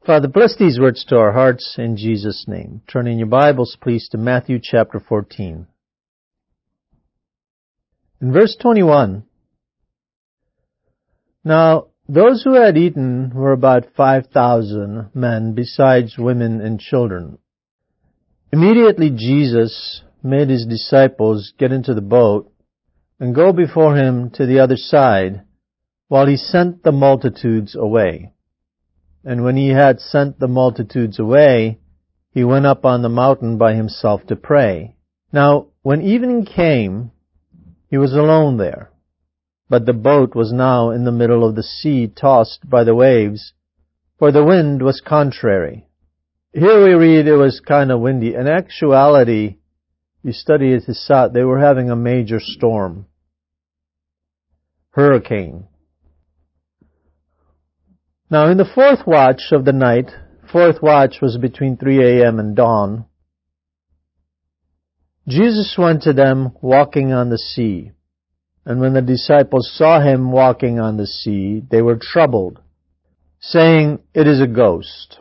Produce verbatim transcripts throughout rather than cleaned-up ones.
Father, bless these words to our hearts in Jesus' name. Turn in your Bibles, please, to Matthew chapter fourteen. In verse twenty-one, now those who had eaten were about five thousand men, besides women and children. Immediately Jesus made his disciples get into the boat and go before him to the other side, while he sent the multitudes away. And when he had sent the multitudes away, he went up on the mountain by himself to pray. Now, when evening came, he was alone there. But the boat was now in the middle of the sea, tossed by the waves, for the wind was contrary. Here we read it was kind of windy. In actuality, you study it, they were having a major storm. Hurricane. Now, in the fourth watch of the night, fourth watch was between three a.m. and dawn, Jesus went to them walking on the sea. And when the disciples saw him walking on the sea, they were troubled, saying, "It is a ghost."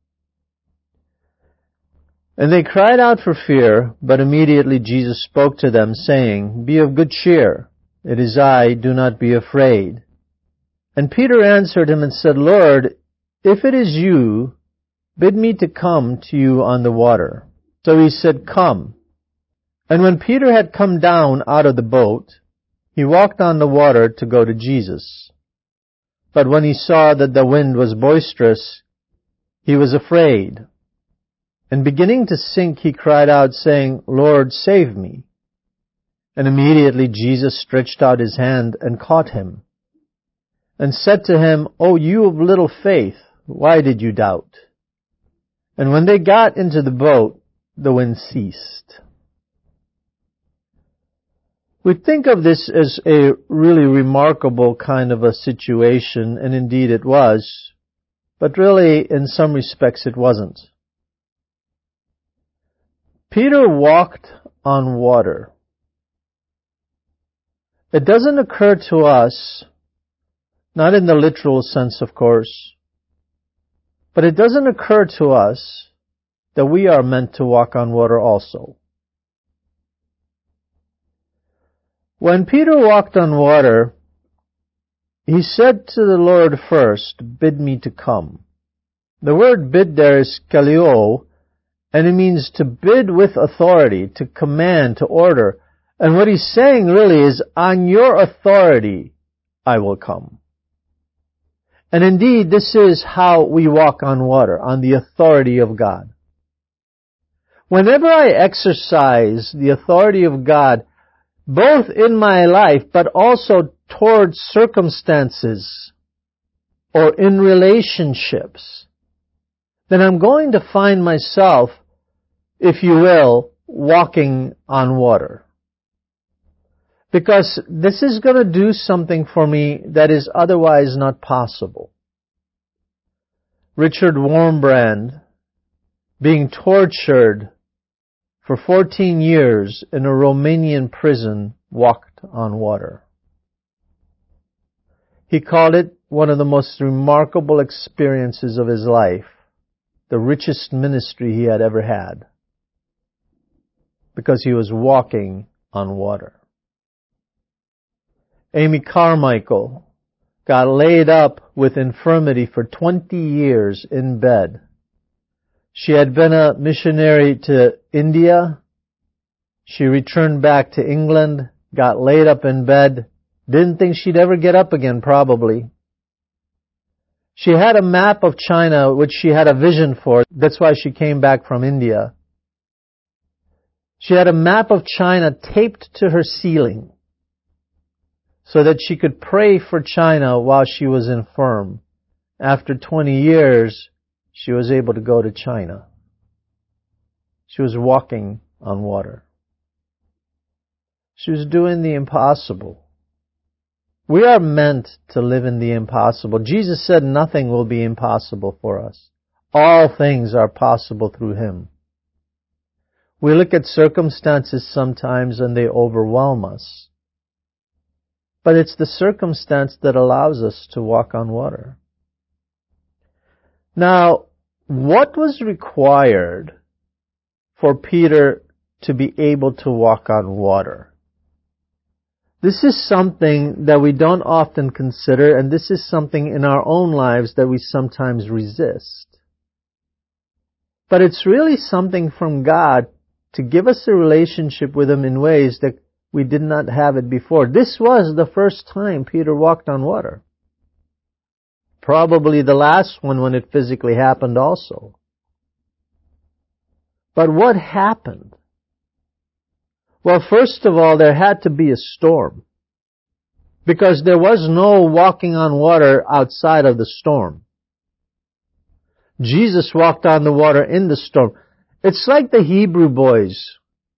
And they cried out for fear, but immediately Jesus spoke to them, saying, "Be of good cheer. It is I, do not be afraid." And Peter answered him and said, "Lord, if it is you, bid me to come to you on the water." So he said, "Come." And when Peter had come down out of the boat, he walked on the water to go to Jesus. But when he saw that the wind was boisterous, he was afraid. And beginning to sink, he cried out, saying, "Lord, save me." And immediately Jesus stretched out his hand and caught him, and said to him, "O you of little faith, why did you doubt?" And when they got into the boat, the wind ceased. We think of this as a really remarkable kind of a situation, and indeed it was, but really in some respects it wasn't. Peter walked on water. It doesn't occur to us, not in the literal sense, of course, but it doesn't occur to us that we are meant to walk on water also. When Peter walked on water, he said to the Lord first, "Bid me to come." The word bid there is kaleo, and it means to bid with authority, to command, to order. And what he's saying really is, on your authority, I will come. And indeed, this is how we walk on water, on the authority of God. Whenever I exercise the authority of God, both in my life, but also towards circumstances or in relationships, then I'm going to find myself, if you will, walking on water. Because this is going to do something for me that is otherwise not possible. Richard Wurmbrand, being tortured for fourteen years in a Romanian prison, walked on water. He called it one of the most remarkable experiences of his life, the richest ministry he had ever had, because he was walking on water. Amy Carmichael got laid up with infirmity for twenty years in bed. She had been a missionary to India. She returned back to England, got laid up in bed, didn't think she'd ever get up again, probably. She had a map of China, which she had a vision for. That's why she came back from India. She had a map of China taped to her ceiling so that she could pray for China while she was infirm. After twenty years, she was able to go to China. She was walking on water. She was doing the impossible. We are meant to live in the impossible. Jesus said nothing will be impossible for us. All things are possible through Him. We look at circumstances sometimes and they overwhelm us. But it's the circumstance that allows us to walk on water. Now, what was required for Peter to be able to walk on water? This is something that we don't often consider, and this is something in our own lives that we sometimes resist. But it's really something from God to give us a relationship with Him in ways that we did not have it before. This was the first time Peter walked on water. Probably the last one when it physically happened also. But what happened? Well, first of all, there had to be a storm. Because there was no walking on water outside of the storm. Jesus walked on the water in the storm. It's like the Hebrew boys.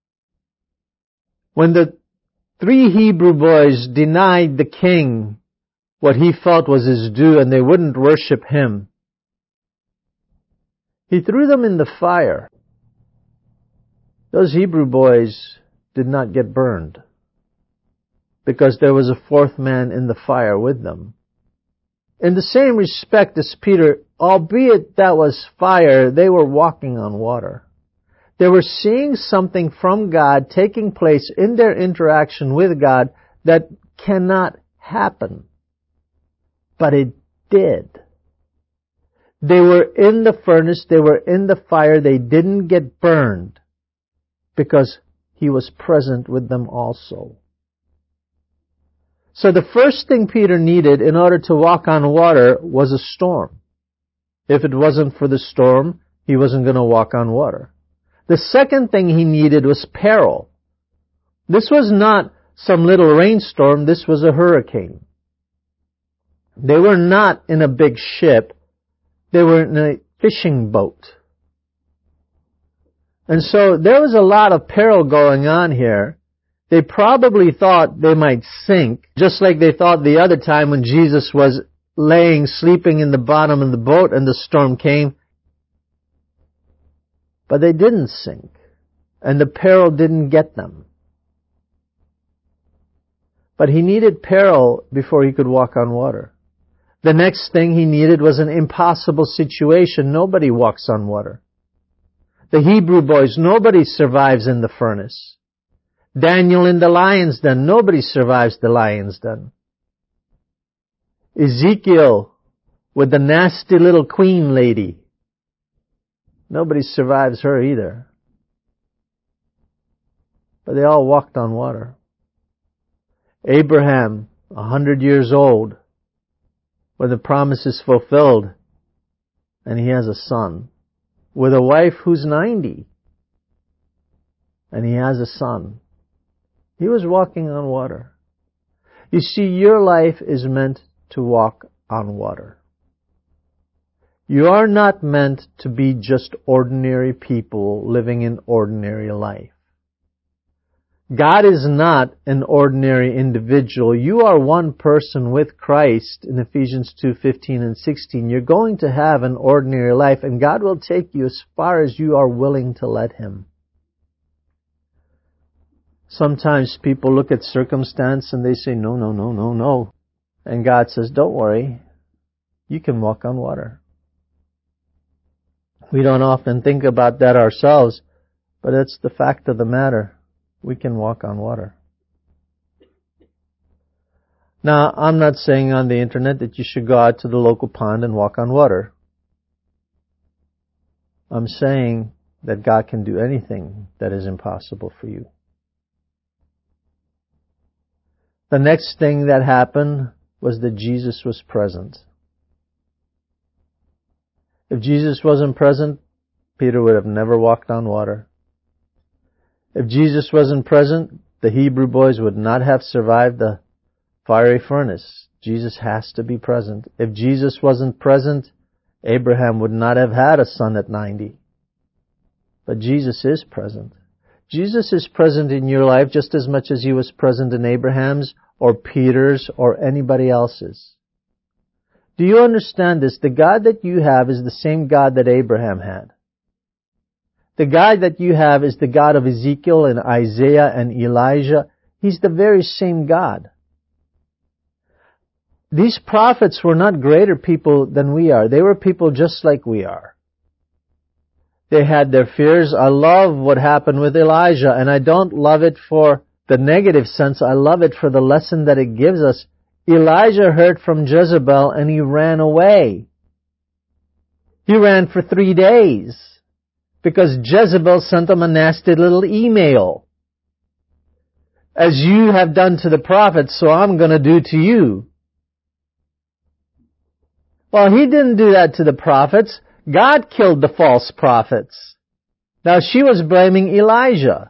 When the three Hebrew boys denied the king what he felt was his due and they wouldn't worship him, he threw them in the fire. Those Hebrew boys did not get burned because there was a fourth man in the fire with them. In the same respect as Peter, albeit that was fire, they were walking on water. They were seeing something from God taking place in their interaction with God that cannot happen. But it did. They were in the furnace, they were in the fire, they didn't get burned because He was present with them also. So the first thing Peter needed in order to walk on water was a storm. If it wasn't for the storm, he wasn't going to walk on water. The second thing he needed was peril. This was not some little rainstorm, this was a hurricane. They were not in a big ship, they were in a fishing boat. And so there was a lot of peril going on here. They probably thought they might sink, just like they thought the other time when Jesus was laying, sleeping in the bottom of the boat and the storm came. But they didn't sink, and the peril didn't get them. But he needed peril before he could walk on water. The next thing he needed was an impossible situation. Nobody walks on water. The Hebrew boys, nobody survives in the furnace. Daniel in the lion's den, nobody survives the lion's den. Ezekiel with the nasty little queen lady, nobody survives her either. But they all walked on water. Abraham, a hundred years old, when the promise is fulfilled, and he has a son, with a wife who's ninety, and he has a son. He was walking on water. You see, your life is meant to walk on water. You are not meant to be just ordinary people living an ordinary life. God is not an ordinary individual. You are one person with Christ in Ephesians two fifteen and sixteen. You're going to have an ordinary life, and God will take you as far as you are willing to let Him. Sometimes people look at circumstance and they say, no, no, no, no, no. And God says, don't worry, you can walk on water. We don't often think about that ourselves, but it's the fact of the matter. We can walk on water. Now, I'm not saying on the internet that you should go out to the local pond and walk on water. I'm saying that God can do anything that is impossible for you. The next thing that happened was that Jesus was present. If Jesus wasn't present, Peter would have never walked on water. If Jesus wasn't present, the Hebrew boys would not have survived the fiery furnace. Jesus has to be present. If Jesus wasn't present, Abraham would not have had a son at ninety. But Jesus is present. Jesus is present in your life just as much as He was present in Abraham's or Peter's or anybody else's. Do you understand this? The God that you have is the same God that Abraham had. The God that you have is the God of Ezekiel and Isaiah and Elijah. He's the very same God. These prophets were not greater people than we are. They were people just like we are. They had their fears. I love what happened with Elijah, and I don't love it for the negative sense. I love it for the lesson that it gives us. Elijah heard from Jezebel and he ran away. He ran for three days because Jezebel sent him a nasty little email. As you have done to the prophets, so I'm going to do to you. Well, he didn't do that to the prophets. God killed the false prophets. Now she was blaming Elijah.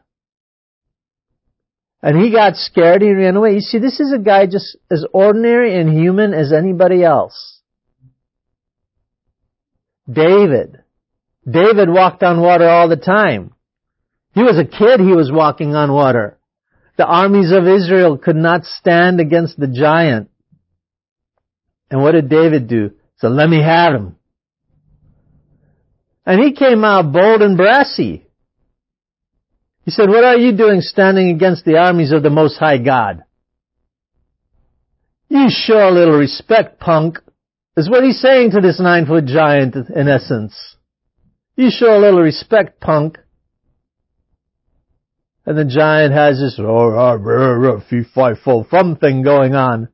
And he got scared, he ran away. You see, this is a guy just as ordinary and human as anybody else. David. David walked on water all the time. He was a kid, he was walking on water. The armies of Israel could not stand against the giant. And what did David do? So let me have him. And he came out bold and brassy. He said, what are you doing standing against the armies of the Most High God? You show a little respect, punk, is what he's saying to this nine-foot giant in essence. You show a little respect, punk. And the giant has this oh, fee, fi, fo, fum thing going on.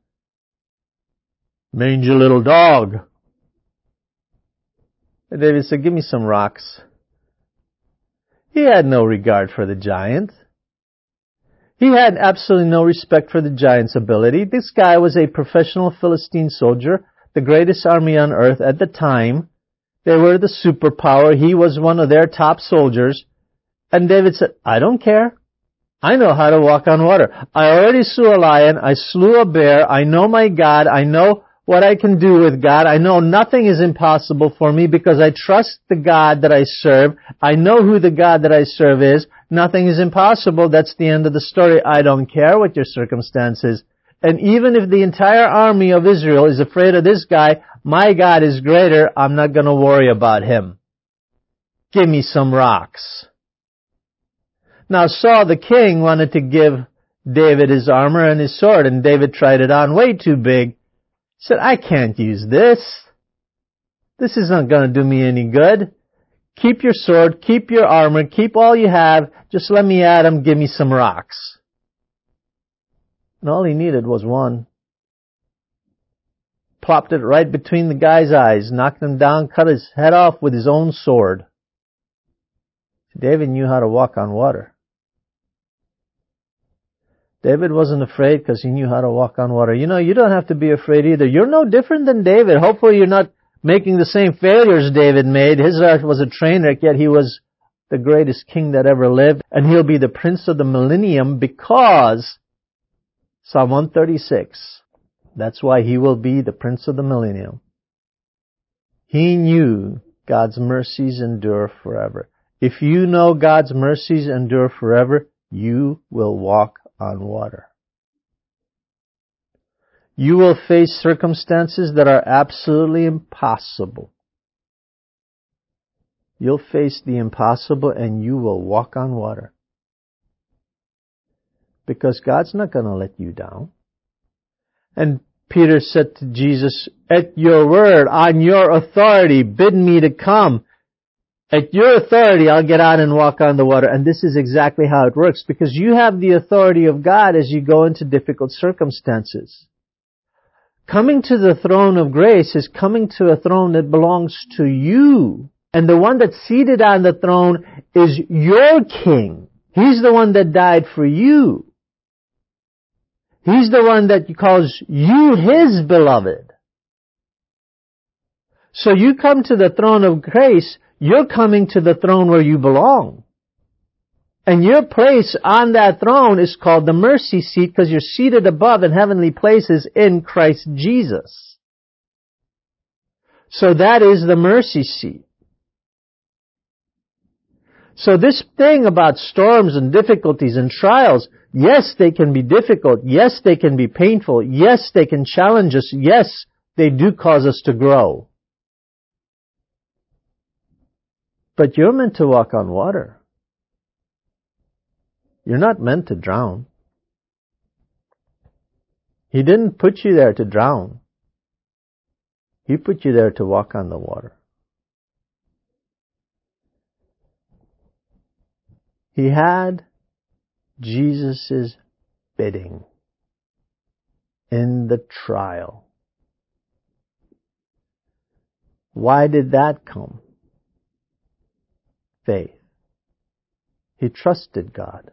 Mangy little dog. And David said, give me some rocks. He had no regard for the giant. He had absolutely no respect for the giant's ability. This guy was a professional Philistine soldier, the greatest army on earth at the time. They were the superpower. He was one of their top soldiers. And David said, I don't care. I know how to walk on water. I already slew a lion. I slew a bear. I know my God. I know what I can do with God. I know nothing is impossible for me because I trust the God that I serve. I know who the God that I serve is. Nothing is impossible. That's the end of the story. I don't care what your circumstance is. And even if the entire army of Israel is afraid of this guy, my God is greater. I'm not going to worry about him. Give me some rocks. Now Saul the king wanted to give David his armor and his sword, and David tried it on way too big. He said, I can't use this. This is not going to do me any good. Keep your sword, keep your armor, keep all you have. Just let me at him, give me some rocks. And all he needed was one. Plopped it right between the guy's eyes, knocked him down, cut his head off with his own sword. David knew how to walk on water. David wasn't afraid because he knew how to walk on water. You know, you don't have to be afraid either. You're no different than David. Hopefully you're not making the same failures David made. His heart was a train wreck, yet he was the greatest king that ever lived. And he'll be the prince of the millennium because Psalm one thirty-six. That's why he will be the prince of the millennium. He knew God's mercies endure forever. If you know God's mercies endure forever, you will walk on water. You will face circumstances that are absolutely impossible. You'll face the impossible and you will walk on water. Because God's not going to let you down. And Peter said to Jesus, at your word, on your authority, bid me to come. At your authority, I'll get out and walk on the water. And this is exactly how it works, because you have the authority of God as you go into difficult circumstances. Coming to the throne of grace is coming to a throne that belongs to you. And the one that's seated on the throne is your king. He's the one that died for you. He's the one that calls you his beloved. So you come to the throne of grace, you're coming to the throne where you belong. And your place on that throne is called the mercy seat because you're seated above in heavenly places in Christ Jesus. So that is the mercy seat. So this thing about storms and difficulties and trials, yes, they can be difficult. Yes, they can be painful. Yes, they can challenge us. Yes, they do cause us to grow. But you're meant to walk on water. You're not meant to drown. He didn't put you there to drown. He put you there to walk on the water. He had Jesus' bidding in the trial. Why did that come? Faith. He trusted God.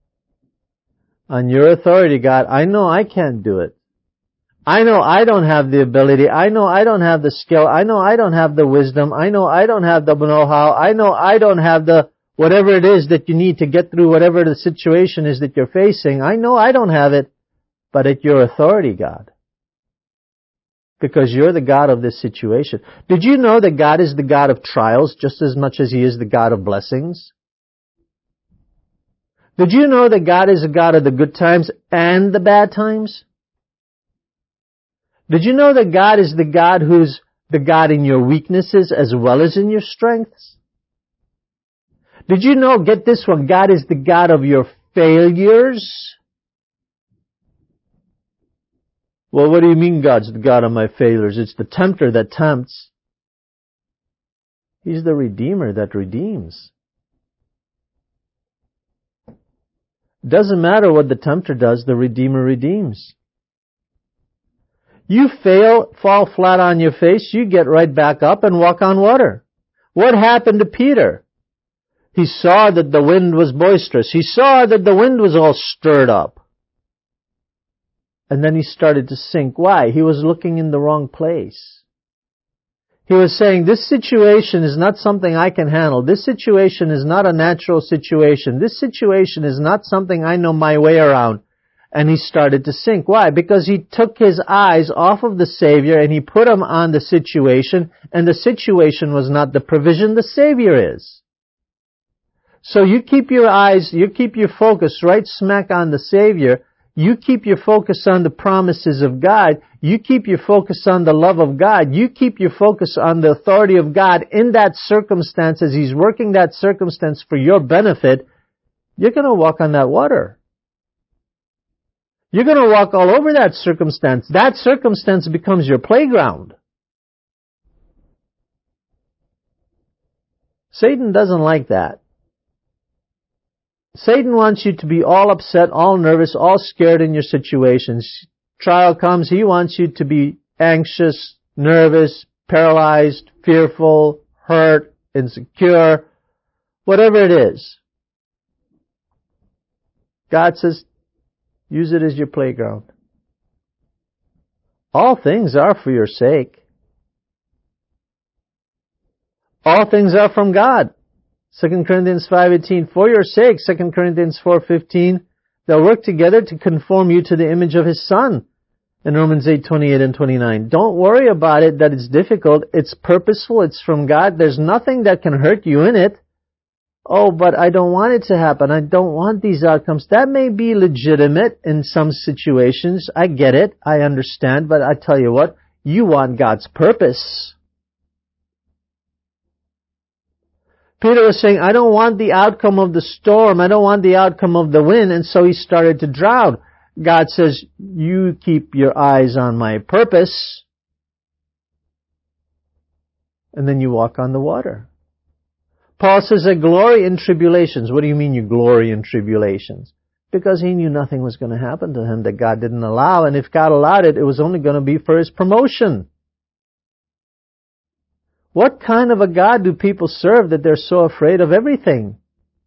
On your authority, God, I know I can't do it. I know I don't have the ability. I know I don't have the skill. I know I don't have the wisdom. I know I don't have the know-how. I know I don't have the whatever it is that you need to get through whatever the situation is that you're facing. I know I don't have it, but at your authority, God. Because you're the God of this situation. Did you know that God is the God of trials just as much as He is the God of blessings? Did you know that God is a God of the good times and the bad times? Did you know that God is the God who's the God in your weaknesses as well as in your strengths? Did you know, get this one, God is the God of your failures? Well, what do you mean God's the God of my failures? It's the tempter that tempts. He's the Redeemer that redeems. Doesn't matter what the tempter does, the Redeemer redeems. You fail, fall flat on your face, you get right back up and walk on water. What happened to Peter? He saw that the wind was boisterous. He saw that the wind was all stirred up. And then he started to sink. Why? He was looking in the wrong place. He was saying, this situation is not something I can handle. This situation is not a natural situation. This situation is not something I know my way around. And he started to sink. Why? Because he took his eyes off of the Savior and he put them on the situation, and the situation was not the provision, the Savior is. So you keep your eyes, you keep your focus right smack on the Savior. You keep your focus on the promises of God. You keep your focus on the love of God. You keep your focus on the authority of God in that circumstance as He's working that circumstance for your benefit. You're going to walk on that water. You're going to walk all over that circumstance. That circumstance becomes your playground. Satan doesn't like that. Satan wants you to be all upset, all nervous, all scared in your situations. Trial comes, he wants you to be anxious, nervous, paralyzed, fearful, hurt, insecure, whatever it is. God says, use it as your playground. All things are for your sake. All things are from God. Second Corinthians five eighteen, for your sake, Second Corinthians four fifteen, they'll work together to conform you to the image of His Son. In Romans eight twenty-eight and twenty-nine. Don't worry about it that it's difficult. It's purposeful. It's from God. There's nothing that can hurt you in it. Oh, but I don't want it to happen. I don't want these outcomes. That may be legitimate in some situations. I get it. I understand. But I tell you what, you want God's purpose. Peter was saying, I don't want the outcome of the storm. I don't want the outcome of the wind. And so he started to drown. God says, you keep your eyes on my purpose. And then you walk on the water. Paul says, I glory in tribulations. What do you mean you glory in tribulations? Because he knew nothing was going to happen to him that God didn't allow. And if God allowed it, it was only going to be for his promotion. What kind of a God do people serve that they're so afraid of everything?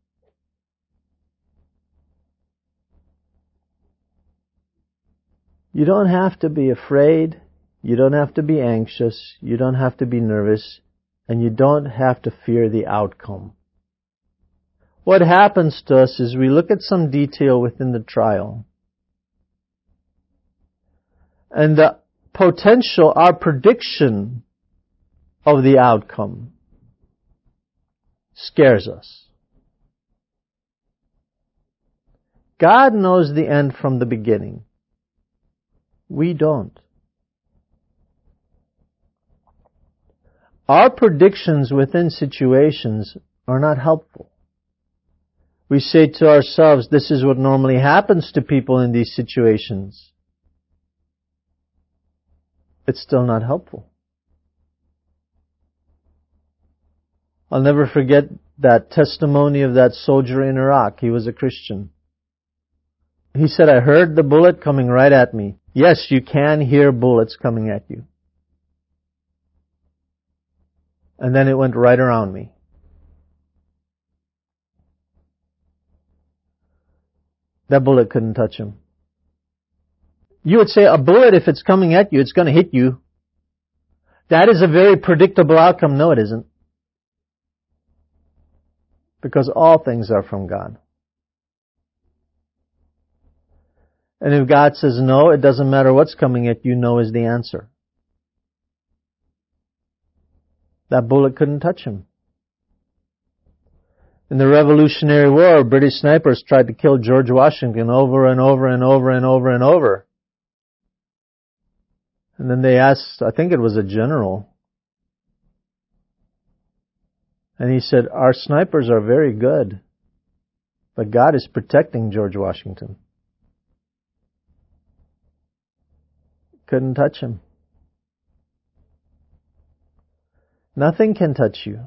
You don't have to be afraid. You don't have to be anxious. You don't have to be nervous. And you don't have to fear the outcome. What happens to us is we look at some detail within the trial. And the potential, our prediction of the outcome scares us. God knows the end from the beginning. We don't. Our predictions within situations are not helpful. We say to ourselves, this is what normally happens to people in these situations. It's still not helpful. I'll never forget that testimony of that soldier in Iraq. He was a Christian. He said, I heard the bullet coming right at me. Yes, you can hear bullets coming at you. And then it went right around me. That bullet couldn't touch him. You would say a bullet, if it's coming at you, it's going to hit you. That is a very predictable outcome. No, it isn't. Because all things are from God. And if God says no, it doesn't matter what's coming at you, no is the answer. That bullet couldn't touch him. In the Revolutionary War, British snipers tried to kill George Washington over and over and over and over and over. And then they asked, I think it was a general, and he said, our snipers are very good, but God is protecting George Washington. Couldn't touch him. Nothing can touch you.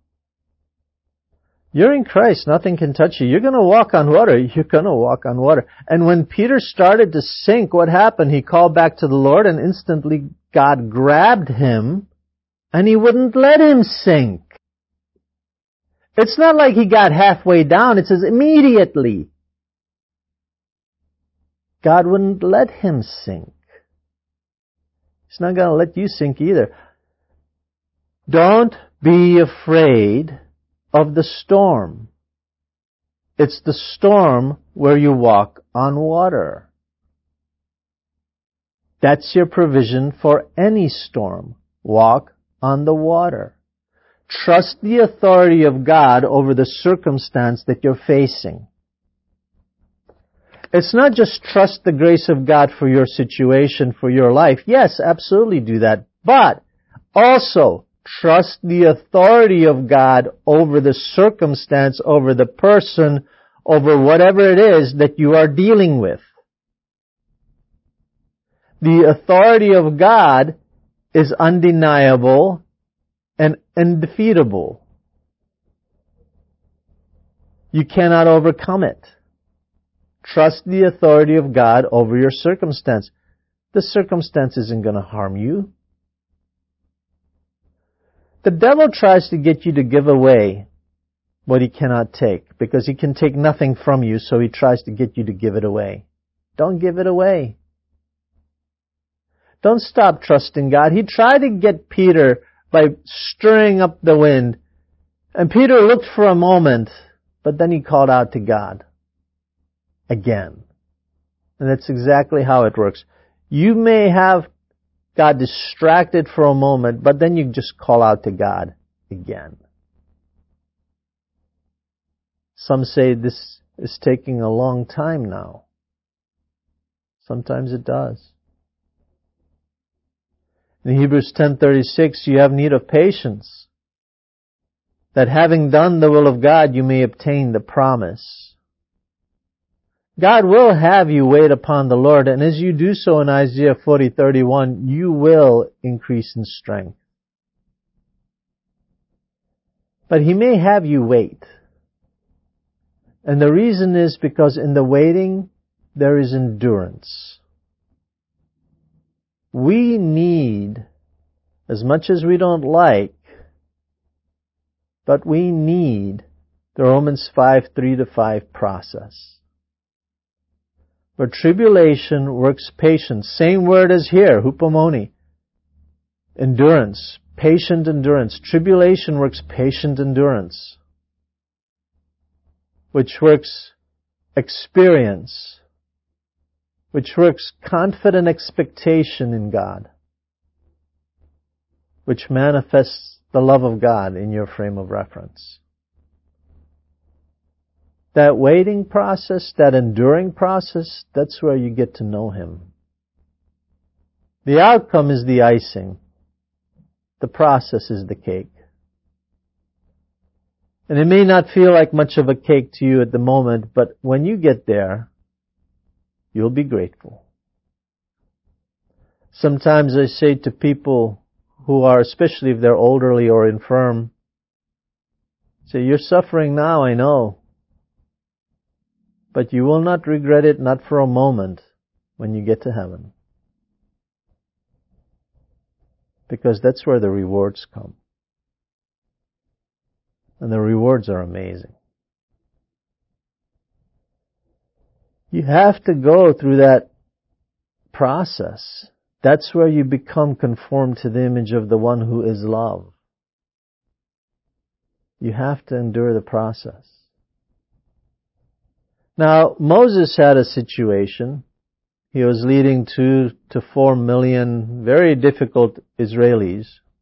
You're in Christ. Nothing can touch you. You're going to walk on water. You're going to walk on water. And when Peter started to sink, what happened? He called back to the Lord, and instantly God grabbed him and He wouldn't let him sink. It's not like he got halfway down. It says immediately. God wouldn't let him sink. He's not going to let you sink either. Don't be afraid of the storm. It's the storm where you walk on water. That's your provision for any storm. Walk on the water. Trust the authority of God over the circumstance that you're facing. It's not just trust the grace of God for your situation, for your life. Yes, absolutely do that. But also trust the authority of God over the circumstance, over the person, over whatever it is that you are dealing with. The authority of God is undeniable and undefeatable. You cannot overcome it. Trust the authority of God over your circumstance. The circumstance isn't going to harm you. The devil tries to get you to give away what he cannot take, because he can take nothing from you, so he tries to get you to give it away. Don't give it away. Don't stop trusting God. He tried to get Peter by stirring up the wind, and Peter looked for a moment, but then he called out to God again. And that's exactly how it works. You may have got distracted for a moment, but then you just call out to God again. Some say this is taking a long time now. Sometimes it does. In Hebrews ten thirty-six, you have need of patience, that having done the will of God, you may obtain the promise. God will have you wait upon the Lord, and as you do so in Isaiah forty thirty-one, you will increase in strength. But He may have you wait. And the reason is because in the waiting, there is endurance. We need, as much as we don't like, but we need the Romans five three to five process. But tribulation works patience. Same word as here, hupomone. Endurance. Patient endurance. Tribulation works patient endurance, which works experience, which works confident expectation in God, which manifests the love of God in your frame of reference. That waiting process, that enduring process, that's where you get to know Him. The outcome is the icing. The process is the cake. And it may not feel like much of a cake to you at the moment, but when you get there, you'll be grateful. Sometimes I say to people who are, especially if they're elderly or infirm, Say, you're suffering now, I know. But you will not regret it, not for a moment, when you get to heaven. Because that's where the rewards come. And the rewards are amazing. You have to go through that process. That's where you become conformed to the image of the one who is love. You have to endure the process. Now, Moses had a situation. He was leading two to four million very difficult Israelis.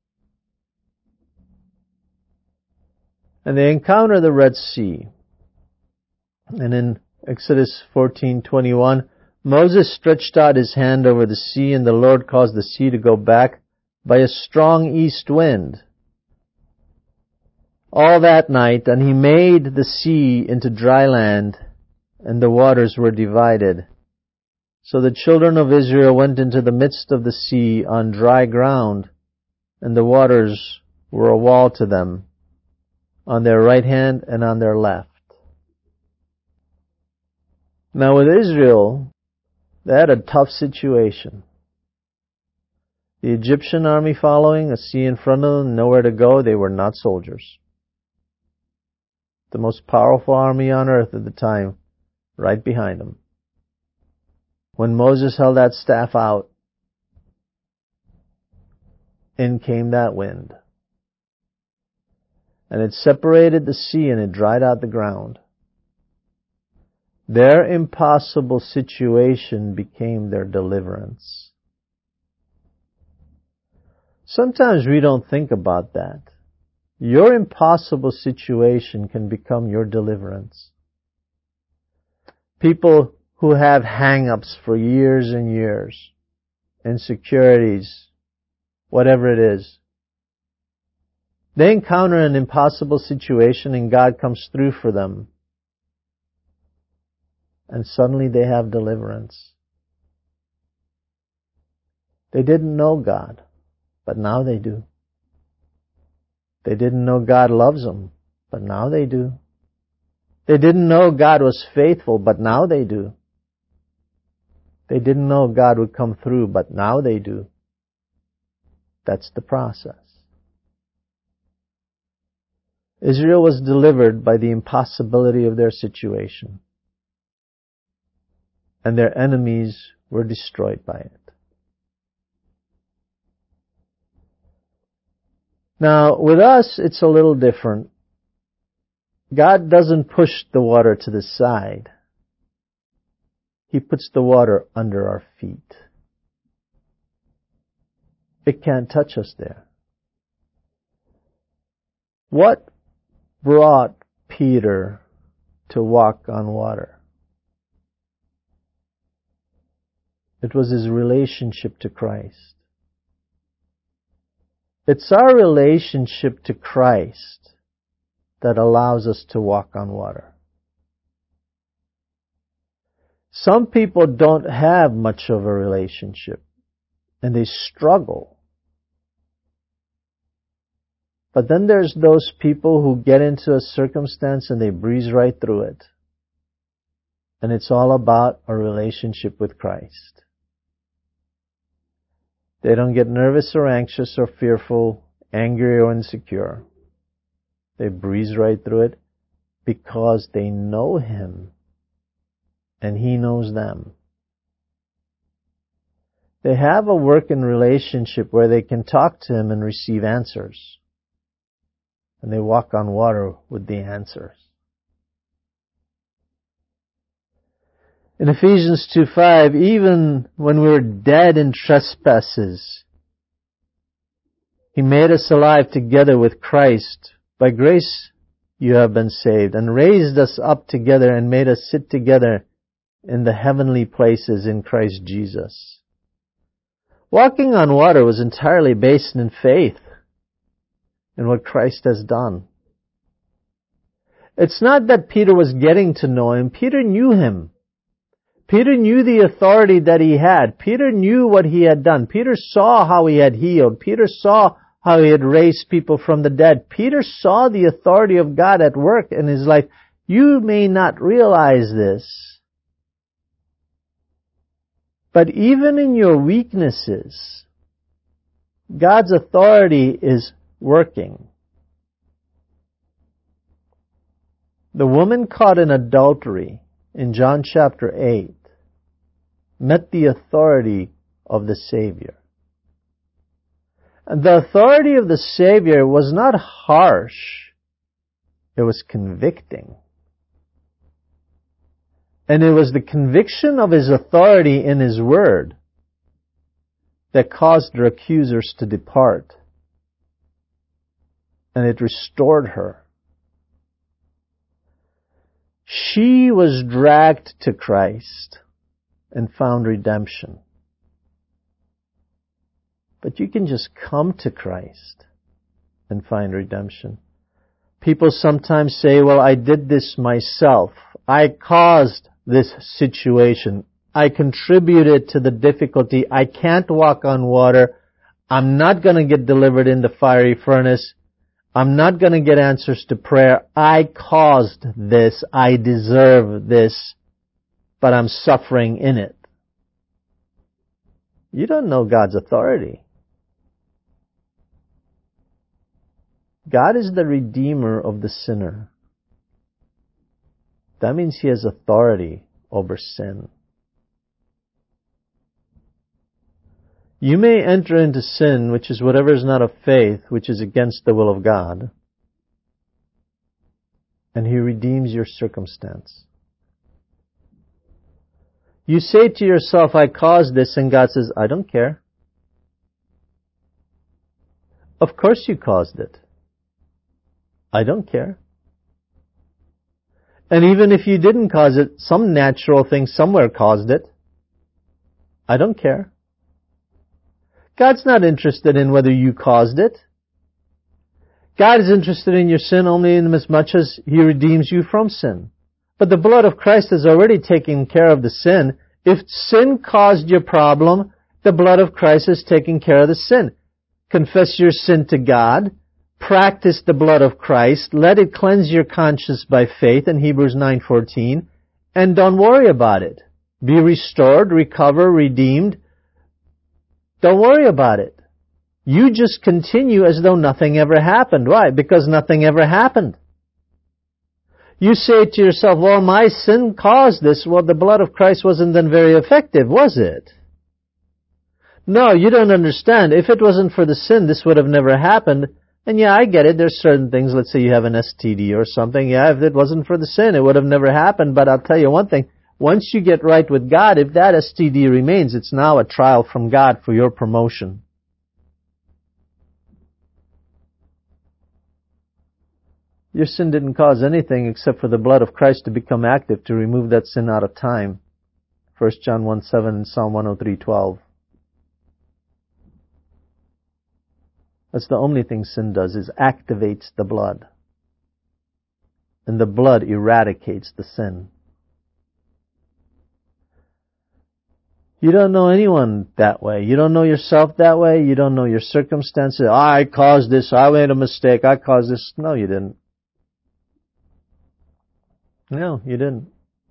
And they encounter the Red Sea. And in Exodus fourteen twenty-one, Moses stretched out his hand over the sea, and the Lord caused the sea to go back by a strong east wind all that night, and he made the sea into dry land, and the waters were divided. So the children of Israel went into the midst of the sea on dry ground, and the waters were a wall to them, on their right hand and on their left. Now with Israel, they had a tough situation. The Egyptian army following, a sea in front of them, nowhere to go. They were not soldiers. The most powerful army on earth at the time, right behind them. When Moses held that staff out, in came that wind. And it separated the sea and it dried out the ground. Their impossible situation became their deliverance. Sometimes we don't think about that. Your impossible situation can become your deliverance. People who have hang-ups for years and years, insecurities, whatever it is, they encounter an impossible situation and God comes through for them. And suddenly they have deliverance. They didn't know God, but now they do. They didn't know God loves them, but now they do. They didn't know God was faithful, but now they do. They didn't know God would come through, but now they do. That's the process. Israel was delivered by the impossibility of their situation, and their enemies were destroyed by it. Now, with us, it's a little different. God doesn't push the water to the side. He puts the water under our feet. It can't touch us there. What brought Peter to walk on water? It was his relationship to Christ. It's our relationship to Christ that allows us to walk on water. Some people don't have much of a relationship, and they struggle. But then there's those people who get into a circumstance and they breeze right through it. And it's all about a relationship with Christ. They don't get nervous or anxious or fearful, angry or insecure. They breeze right through it because they know Him and He knows them. They have a working relationship where they can talk to Him and receive answers. And they walk on water with the answers. In Ephesians two five, even when we were dead in trespasses, He made us alive together with Christ. By grace you have been saved, and raised us up together and made us sit together in the heavenly places in Christ Jesus. Walking on water was entirely based in faith in what Christ has done. It's not that Peter was getting to know Him. Peter knew Him. Peter knew the authority that He had. Peter knew what He had done. Peter saw how He had healed. Peter saw how He had raised people from the dead. Peter saw the authority of God at work in his life. You may not realize this, but even in your weaknesses, God's authority is working. The woman caught in adultery in John chapter eight met the authority of the Savior. And the authority of the Savior was not harsh, it was convicting. And it was the conviction of His authority in His Word that caused her accusers to depart. And it restored her. She was dragged to Christ and found redemption. But you can just come to Christ and find redemption. People sometimes say, well, I did this myself. I caused this situation. I contributed to the difficulty. I can't walk on water. I'm not going to get delivered in the fiery furnace. I'm not going to get answers to prayer. I caused this. I deserve this. But I'm suffering in it. You don't know God's authority. God is the Redeemer of the sinner. That means He has authority over sin. You may enter into sin, which is whatever is not of faith, which is against the will of God, and He redeems your circumstance. You say to yourself, I caused this, and God says, I don't care. Of course you caused it. I don't care. And even if you didn't cause it, some natural thing somewhere caused it. I don't care. God's not interested in whether you caused it. God is interested in your sin only in as much as He redeems you from sin. But the blood of Christ has already taken care of the sin. If sin caused your problem, the blood of Christ has taken care of the sin. Confess your sin to God. Practice the blood of Christ. Let it cleanse your conscience by faith in Hebrews nine fourteen. And don't worry about it. Be restored, recover, redeemed. Don't worry about it. You just continue as though nothing ever happened. Why? Because nothing ever happened. You say to yourself, well, my sin caused this. Well, the blood of Christ wasn't then very effective, was it? No, you don't understand. If it wasn't for the sin, this would have never happened. And yeah, I get it. There's certain things. Let's say you have an S T D or something. Yeah, if it wasn't for the sin, it would have never happened. But I'll tell you one thing. Once you get right with God, if that S T D remains, it's now a trial from God for your promotion. Your sin didn't cause anything except for the blood of Christ to become active to remove that sin out of time. First John one seven and Psalm one oh three twelve. That's the only thing sin does, is activates the blood. And the blood eradicates the sin. You don't know anyone that way. You don't know yourself that way. You don't know your circumstances. I caused this. I made a mistake. I caused this. No, you didn't. No, you didn't.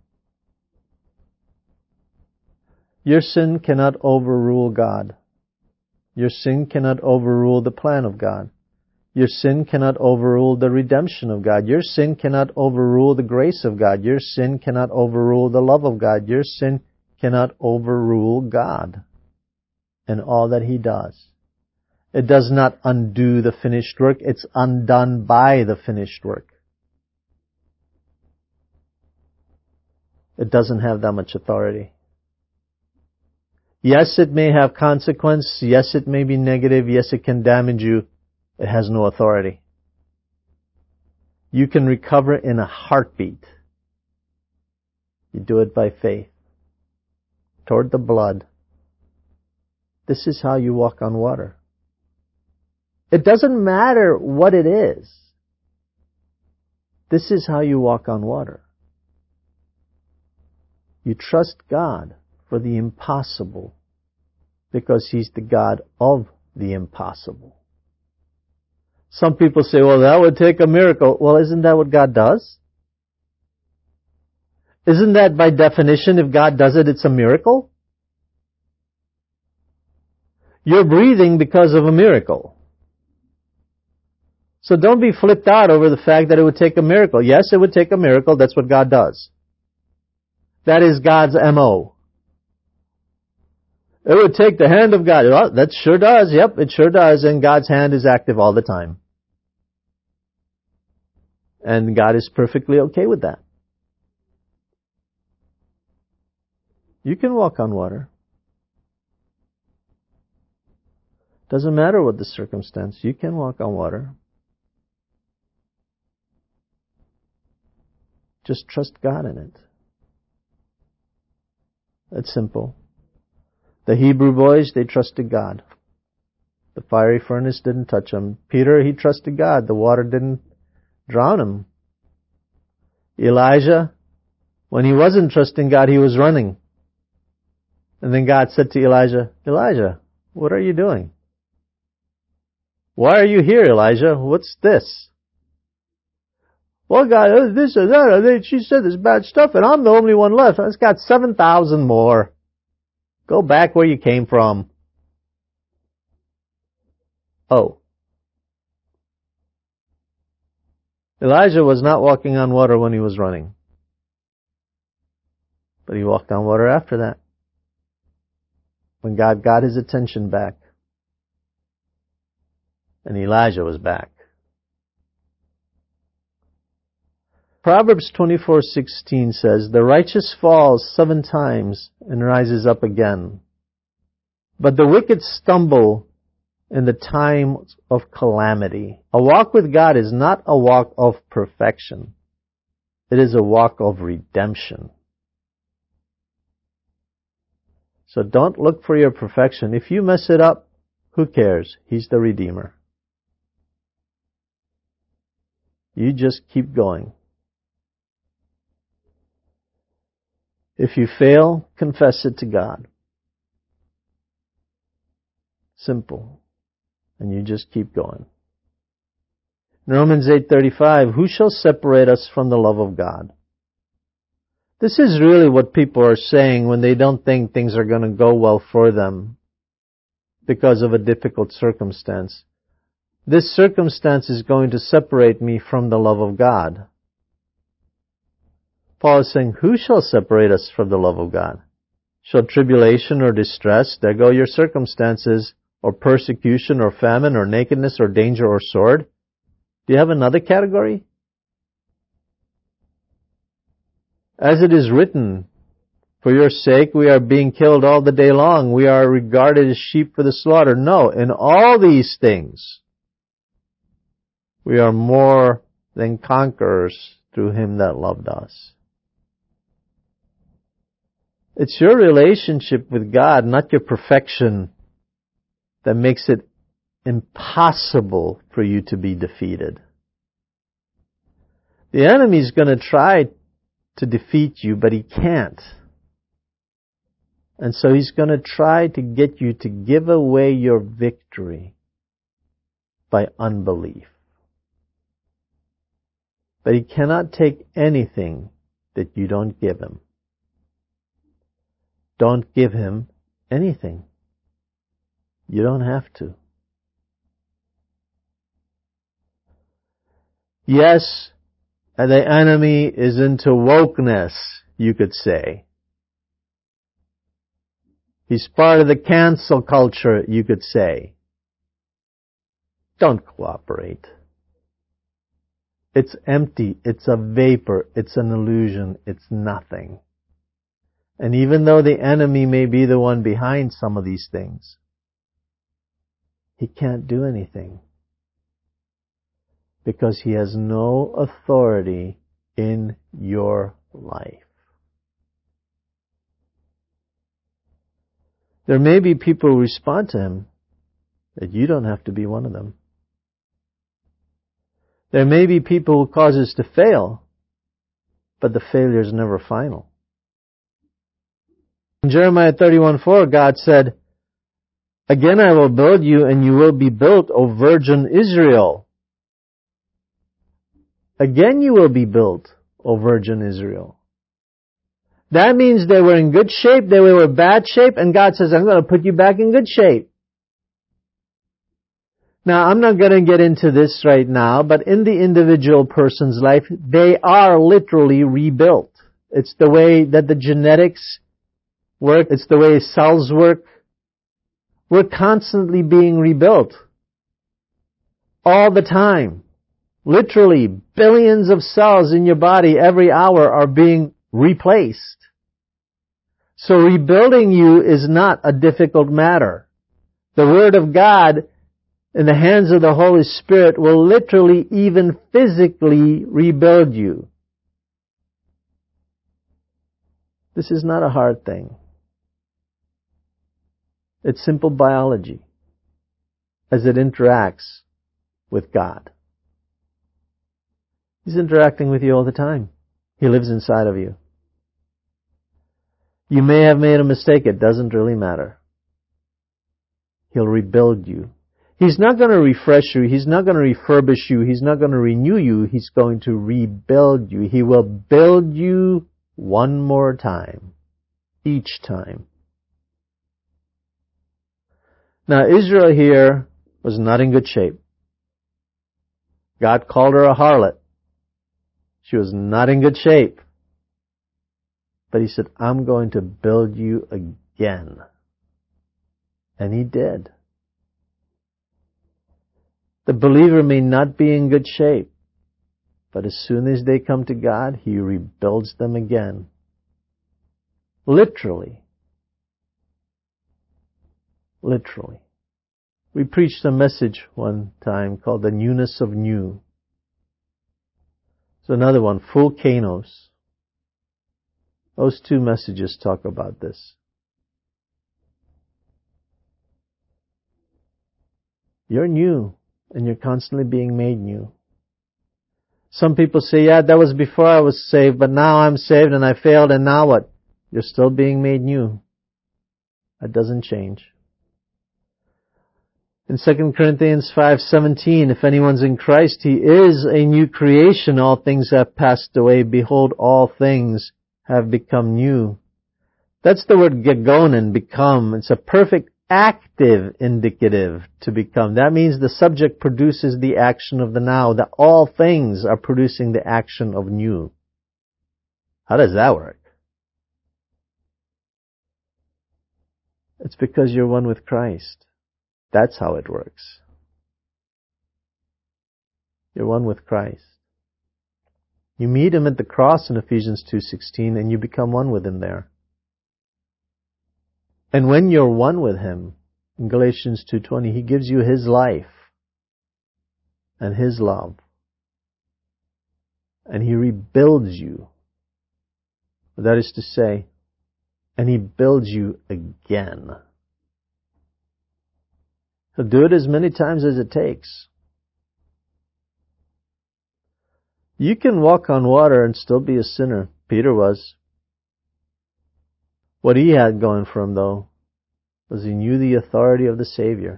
Your sin cannot overrule God. Your sin cannot overrule the plan of God. Your sin cannot overrule the redemption of God. Your sin cannot overrule the grace of God. Your sin cannot overrule the love of God. Your sin cannot overrule God and all that He does. It does not undo the finished work. It's undone by the finished work. It doesn't have that much authority. Yes, it may have consequence. Yes, it may be negative. Yes, it can damage you. It has no authority. You can recover in a heartbeat. You do it by faith. Toward the blood. This is how you walk on water. It doesn't matter what it is. This is how you walk on water. You trust God for the impossible because He's the God of the impossible. Some people say, well, that would take a miracle. Well, isn't that what God does? Isn't that by definition, if God does it, it's a miracle? You're breathing because of a miracle. So don't be flipped out over the fact that it would take a miracle. Yes, it would take a miracle. That's what God does. That is God's M O. It would take the hand of God. Well, that sure does. Yep, it sure does. And God's hand is active all the time. And God is perfectly okay with that. You can walk on water. Doesn't matter what the circumstance. You can walk on water. Just trust God in it. That's simple. The Hebrew boys, they trusted God. The fiery furnace didn't touch them. Peter, he trusted God. The water didn't drown him. Elijah, when he wasn't trusting God, he was running. And then God said to Elijah, Elijah, what are you doing? Why are you here, Elijah? What's this? Well, God, this or that, she said this bad stuff, and I'm the only one left. I've got seven thousand more. Go back where you came from. Oh. Elijah was not walking on water when he was running. But he walked on water after that. When God got his attention back. And Elijah was back. Proverbs twenty-four sixteen says, the righteous falls seven times and rises up again. But the wicked stumble in the time of calamity. A walk with God is not a walk of perfection. It is a walk of redemption. So don't look for your perfection. If you mess it up, who cares? He's the Redeemer. You just keep going. If you fail, confess it to God. Simple. And you just keep going. In Romans eight thirty-five, who shall separate us from the love of God? This is really what people are saying when they don't think things are going to go well for them because of a difficult circumstance. This circumstance is going to separate me from the love of God. Paul is saying, who shall separate us from the love of God? Shall tribulation or distress, there go your circumstances, or persecution or famine or nakedness or danger or sword? Do you have another category? As it is written, for your sake we are being killed all the day long. We are regarded as sheep for the slaughter. No, in all these things, we are more than conquerors through him that loved us. It's your relationship with God, not your perfection, that makes it impossible for you to be defeated. The enemy is going to try to defeat you, but he can't. And so he's going to try to get you to give away your victory by unbelief. But he cannot take anything that you don't give him. Don't give him anything. You don't have to. Yes, the enemy is into wokeness, you could say. He's part of the cancel culture, you could say. Don't cooperate. It's empty. It's a vapor. It's an illusion. It's nothing. And even though the enemy may be the one behind some of these things, he can't do anything. Because he has no authority in your life. There may be people who respond to him, but you don't have to be one of them. There may be people who cause us to fail, but the failure is never final. In Jeremiah thirty-one four, God said, again I will build you, and you will be built, O virgin Israel. Again you will be built, O Virgin Israel. That means they were in good shape, they were in bad shape, and God says, I'm going to put you back in good shape. Now, I'm not going to get into this right now, but in the individual person's life, they are literally rebuilt. It's the way that the genetics work. It's the way cells work. We're constantly being rebuilt. All the time. Literally, billions of cells in your body every hour are being replaced. So rebuilding you is not a difficult matter. The Word of God in the hands of the Holy Spirit will literally, even physically, rebuild you. This is not a hard thing. It's simple biology as it interacts with God. He's interacting with you all the time. He lives inside of you. You may have made a mistake. It doesn't really matter. He'll rebuild you. He's not going to refresh you. He's not going to refurbish you. He's not going to renew you. He's going to rebuild you. He will build you one more time. Each time. Now, Israel here was not in good shape. God called her a harlot. She was not in good shape. But He said, I'm going to build you again. And He did. The believer may not be in good shape, but as soon as they come to God, He rebuilds them again. Literally. Literally. We preached a message one time called the newness of new. So another one, full kanos. Those two messages talk about this. You're new. And you're constantly being made new. Some people say, yeah, that was before I was saved, but now I'm saved and I failed, and now what? You're still being made new. That doesn't change. In Second Corinthians five seventeen, if anyone's in Christ, he is a new creation. All things have passed away. Behold, all things have become new. That's the word gegonen, become. It's a perfect active indicative, to become. That means the subject produces the action of the now. That all things are producing the action of new. How does that work? It's because you're one with Christ. That's how it works. You're one with Christ. You meet Him at the cross in Ephesians two sixteen, and you become one with Him there. And when you're one with Him, in Galatians two twenty, He gives you His life and His love. And He rebuilds you. That is to say, and He builds you again. He'll do it as many times as it takes. You can walk on water and still be a sinner. Peter was. What he had going for him, though, was he knew the authority of the Savior.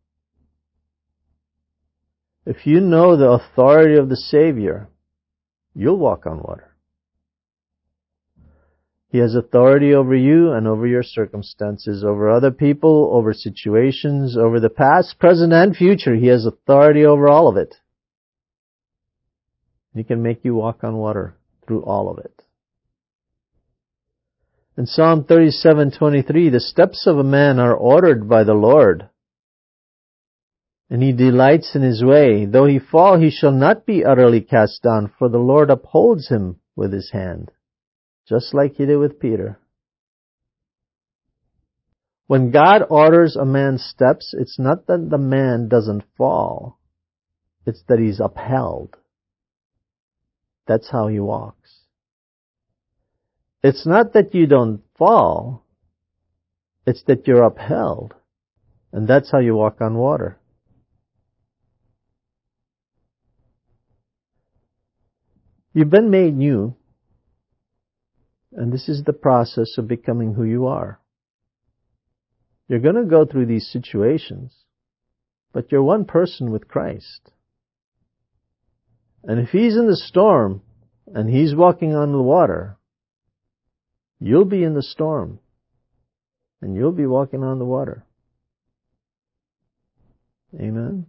If you know the authority of the Savior, you'll walk on water. He has authority over you and over your circumstances, over other people, over situations, over the past, present, and future. He has authority over all of it. He can make you walk on water through all of it. In Psalm thirty-seven twenty-three, the steps of a man are ordered by the Lord, and he delights in his way. Though he fall, he shall not be utterly cast down, for the Lord upholds him with His hand, just like He did with Peter. When God orders a man's steps, it's not that the man doesn't fall. It's that he's upheld. That's how he walks. It's not that you don't fall. It's that you're upheld. And that's how you walk on water. You've been made new. And this is the process of becoming who you are. You're going to go through these situations, but you're one person with Christ. And if He's in the storm and He's walking on the water, you'll be in the storm and you'll be walking on the water. Amen.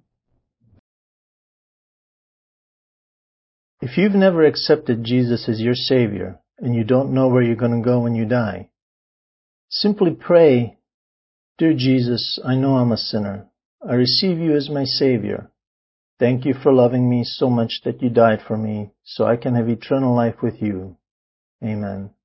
If you've never accepted Jesus as your Savior and you don't know where you're going to go when you die, simply pray, "Dear Jesus, I know I'm a sinner. I receive you as my Savior. Thank you for loving me so much that you died for me so I can have eternal life with you. Amen."